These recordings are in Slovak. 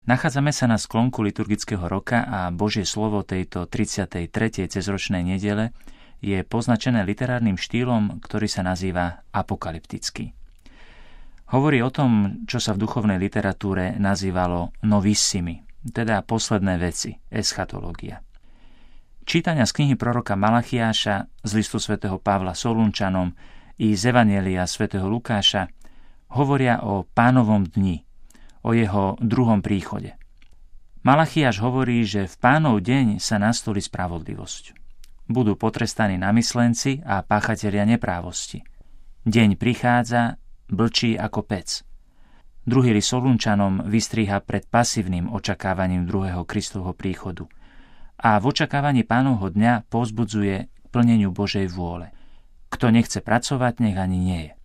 Nachádzame sa na sklonku liturgického roka a Božie slovo tejto 33. cezročnej nedele je poznačené literárnym štýlom, ktorý sa nazýva apokalyptický. Hovorí o tom, čo sa v duchovnej literatúre nazývalo novissimi, teda posledné veci, eschatológia. Čítania z knihy proroka Malachiáša, z listu svätého Pavla Solunčanom i z Evanjelia svätého Lukáša hovoria o Pánovom dni, o jeho druhom príchode. Malachiáš hovorí, že v Pánov deň sa nastolí spravodlivosť. Budú potrestaní namyslenci a páchatelia neprávosti. Deň prichádza, blčí ako pec. Druhý list Solunčanom vystriha pred pasívnym očakávaním druhého Kristovho príchodu a v očakávaní Pánovho dňa povzbudzuje k plneniu Božej vôle. Kto nechce pracovať, nech ani nie je.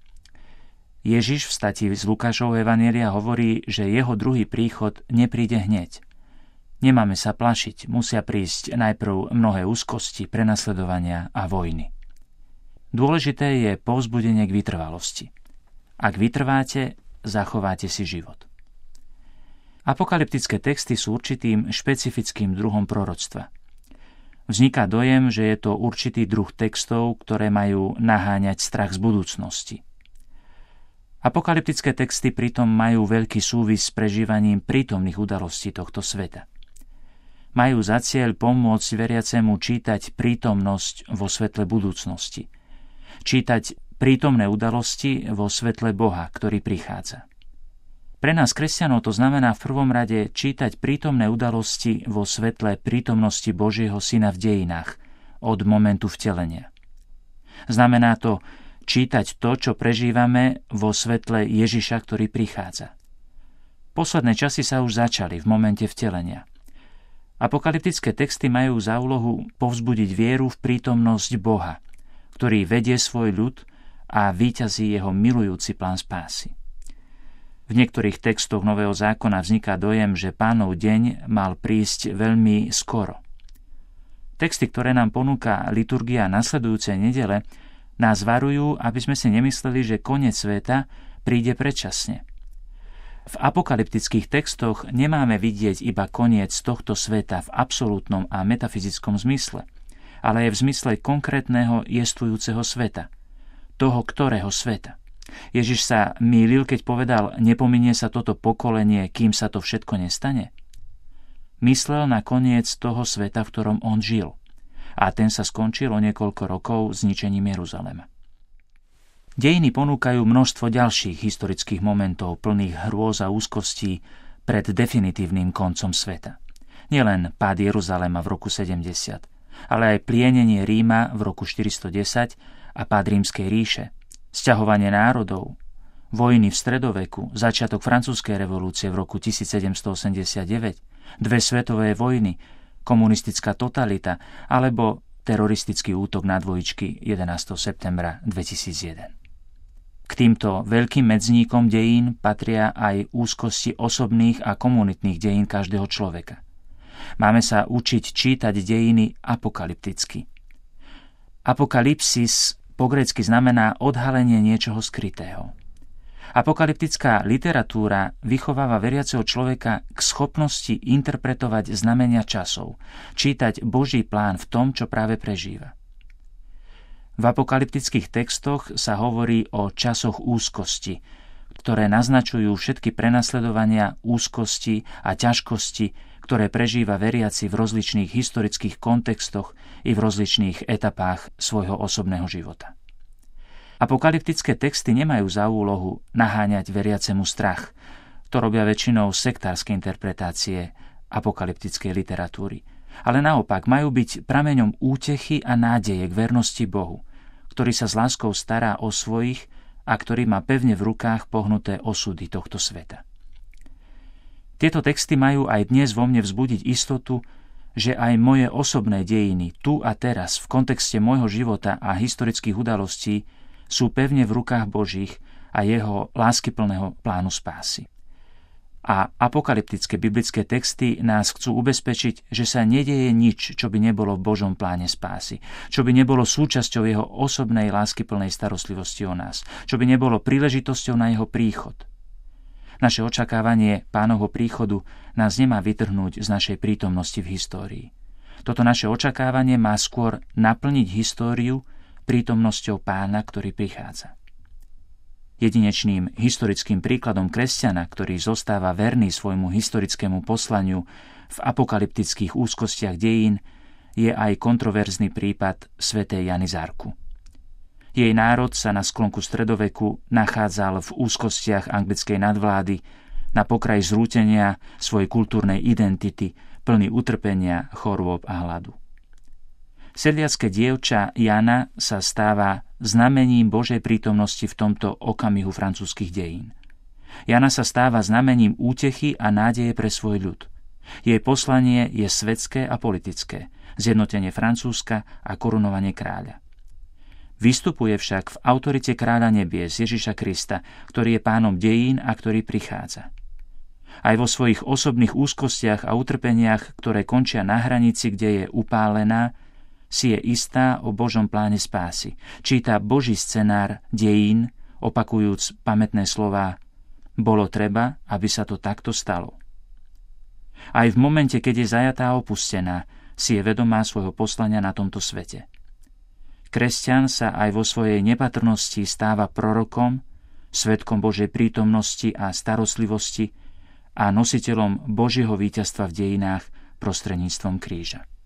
Ježiš v stati z Lukášovho evanjelia hovorí, že jeho druhý príchod nepríde hneď. Nemáme sa plašiť, musia prísť najprv mnohé úzkosti, prenasledovania a vojny. Dôležité je povzbudenie k vytrvalosti. Ak vytrváte, zachováte si život. Apokalyptické texty sú určitým špecifickým druhom proroctva. Vzniká dojem, že je to určitý druh textov, ktoré majú naháňať strach z budúcnosti. Apokalyptické texty pritom majú veľký súvis s prežívaním prítomných udalostí tohto sveta. Majú za cieľ pomôcť veriacemu čítať prítomnosť vo svetle budúcnosti. Čítať prítomné udalosti vo svetle Boha, ktorý prichádza. Pre nás, kresťanov, to znamená v prvom rade čítať prítomné udalosti vo svetle prítomnosti Božieho Syna v dejinách od momentu vtelenia. Znamená to čítať to, čo prežívame vo svetle Ježiša, ktorý prichádza. Posledné časy sa už začali v momente vtelenia. Apokalyptické texty majú za úlohu povzbudiť vieru v prítomnosť Boha, ktorý vedie svoj ľud a víťazí jeho milujúci plán spásy. V niektorých textoch Nového zákona vzniká dojem, že Pánov deň mal prísť veľmi skoro. Texty, ktoré nám ponúka liturgia nasledujúcej nedele, nás varujú, aby sme si nemysleli, že koniec sveta príde predčasne. V apokalyptických textoch nemáme vidieť iba koniec tohto sveta v absolútnom a metafyzickom zmysle, ale aj v zmysle konkrétneho jestvujúceho sveta. Toho ktorého sveta. Ježiš sa mýlil, keď povedal, nepominie sa toto pokolenie, kým sa to všetko nestane. Myslel na koniec toho sveta, v ktorom on žil. A ten sa skončil o niekoľko rokov zničením Jeruzalema. Dejiny ponúkajú množstvo ďalších historických momentov plných hrôz a úzkostí pred definitívnym koncom sveta. Nielen pád Jeruzalema v roku 70, ale aj plienenie Ríma v roku 410 a pád Rímskej ríše, sťahovanie národov, vojny v stredoveku, začiatok francúzskej revolúcie v roku 1789, dve svetové vojny, komunistická totalita alebo teroristický útok na dvojičky 11. septembra 2001. K týmto veľkým medzníkom dejín patria aj úzkosti osobných a komunitných dejín každého človeka. Máme sa učiť čítať dejiny apokalypticky. Apokalypsis po grécky znamená odhalenie niečoho skrytého. Apokalyptická literatúra vychováva veriaceho človeka k schopnosti interpretovať znamenia časov, čítať Boží plán v tom, čo práve prežíva. V apokalyptických textoch sa hovorí o časoch úzkosti, ktoré naznačujú všetky prenasledovania, úzkosti a ťažkosti, ktoré prežíva veriaci v rozličných historických kontextoch i v rozličných etapách svojho osobného života. Apokalyptické texty nemajú za úlohu naháňať veriacemu strach. To robia väčšinou sektárske interpretácie apokalyptickej literatúry. Ale naopak majú byť prameňom útechy a nádeje k vernosti Bohu, ktorý sa s láskou stará o svojich a ktorý má pevne v rukách pohnuté osudy tohto sveta. Tieto texty majú aj dnes vo mne vzbudiť istotu, že aj moje osobné dejiny tu a teraz v kontexte môjho života a historických udalostí sú pevne v rukách Božích a jeho láskyplného plánu spásy. A apokalyptické biblické texty nás chcú ubezpečiť, že sa nedeje nič, čo by nebolo v Božom pláne spásy, čo by nebolo súčasťou jeho osobnej láskyplnej starostlivosti o nás, čo by nebolo príležitosťou na jeho príchod. Naše očakávanie Pánovho príchodu nás nemá vytrhnúť z našej prítomnosti v histórii. Toto naše očakávanie má skôr naplniť históriu prítomnosťou Pána, ktorý prichádza. Jedinečným historickým príkladom kresťana, ktorý zostáva verný svojmu historickému poslaniu v apokalyptických úzkostiach dejín, je aj kontroverzný prípad svätej Jany z Arku. Jej národ sa na sklonku stredoveku nachádzal v úzkostiach anglickej nadvlády, na pokraji zrútenia svojej kultúrnej identity, plný utrpenia, chorôb a hladu. Sedliacké dievča Jana sa stáva znamením Božej prítomnosti v tomto okamihu francúzskych dejín. Jana sa stáva znamením útechy a nádeje pre svoj ľud. Jej poslanie je svetské a politické, zjednotenie Francúzska a korunovanie kráľa. Vystupuje však v autorite kráľa nebies Ježiša Krista, ktorý je pánom dejín a ktorý prichádza. Aj vo svojich osobných úzkostiach a utrpeniach, ktoré končia na hranici, kde je upálená, si je istá o Božom pláne spásy. Číta Boží scenár dejín, opakujúc pamätné slová: bolo treba, aby sa to takto stalo. Aj v momente, keď je zajatá a opustená, si je vedomá svojho poslania na tomto svete. Kresťan sa aj vo svojej nepatrnosti stáva prorokom, svedkom Božej prítomnosti a starostlivosti a nositeľom Božieho víťazstva v dejinách prostredníctvom kríža.